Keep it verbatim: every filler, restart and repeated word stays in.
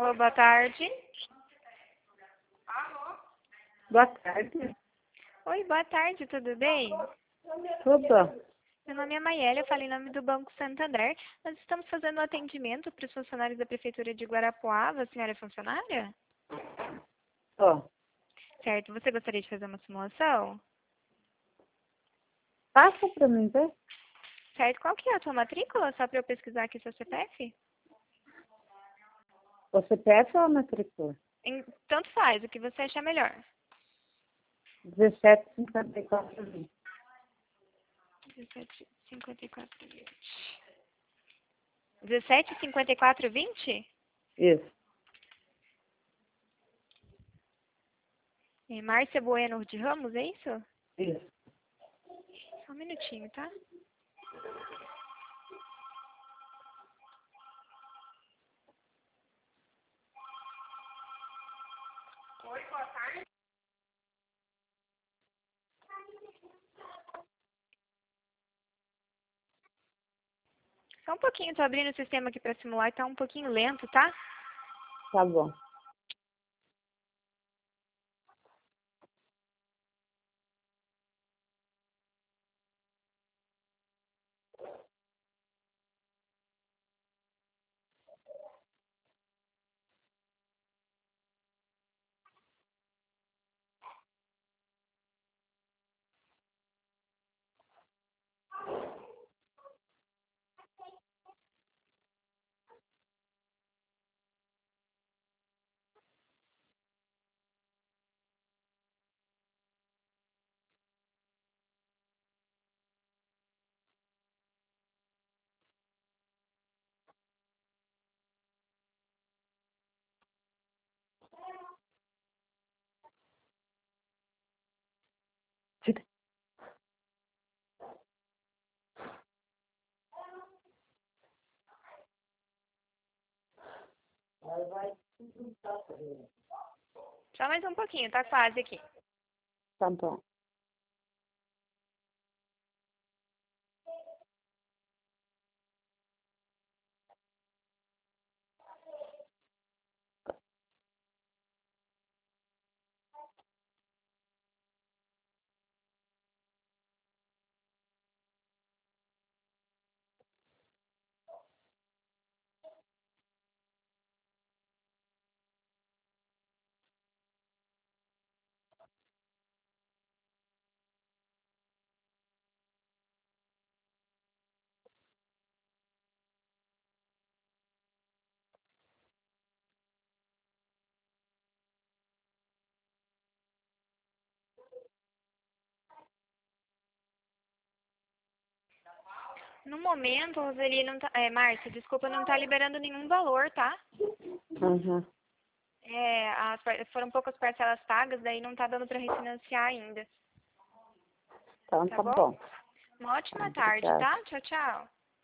Alô, boa tarde. Boa tarde. Oi, boa tarde, tudo bem? Tudo? Meu nome é Maiele, eu falo em nome do Banco Santander. Nós estamos fazendo um atendimento para os funcionários da Prefeitura de Guarapuava. A senhora é funcionária? Ó. Certo, você gostaria de fazer uma simulação? Passa pra mim ver. Certo, qual que é a tua matrícula? Só para eu pesquisar aqui seu C P F? O C P F ou a matrícula? Em- Tanto faz, o que você achar melhor. dezessete cinquenta e quatro vinte. dezessete, cinquenta e quatro, vinte. dezessete, cinquenta e quatro, vinte? Isso. É Márcia Bueno de Ramos, é isso? Isso. Só um minutinho, tá? Só um pouquinho, tô abrindo o sistema aqui para simular e tá um pouquinho lento, tá? Tá bom. Só mais um pouquinho, tá quase aqui. Tá bom. No momento, Roseli não tá... É, Márcia, desculpa, não tá liberando nenhum valor, tá? Uhum. É, as, par- foram poucas parcelas pagas, daí não tá dando para refinanciar ainda. Então Tá tá bom? bom. Uma ótima Tá, tarde, obrigada. tá? Tchau, tchau.